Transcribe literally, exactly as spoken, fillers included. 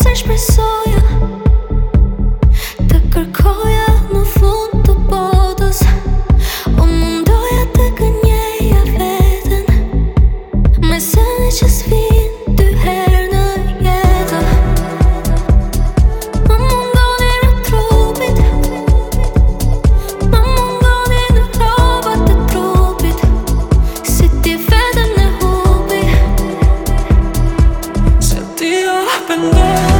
se shpresoja të kërkoja në fund të botës. O mundoja të gënjeja veten me sene që s'vin dy herë në jetë. Më mungoni në trupit, më mungoni në robat e trupit, si ti veten e hupi. Se ti o pendoj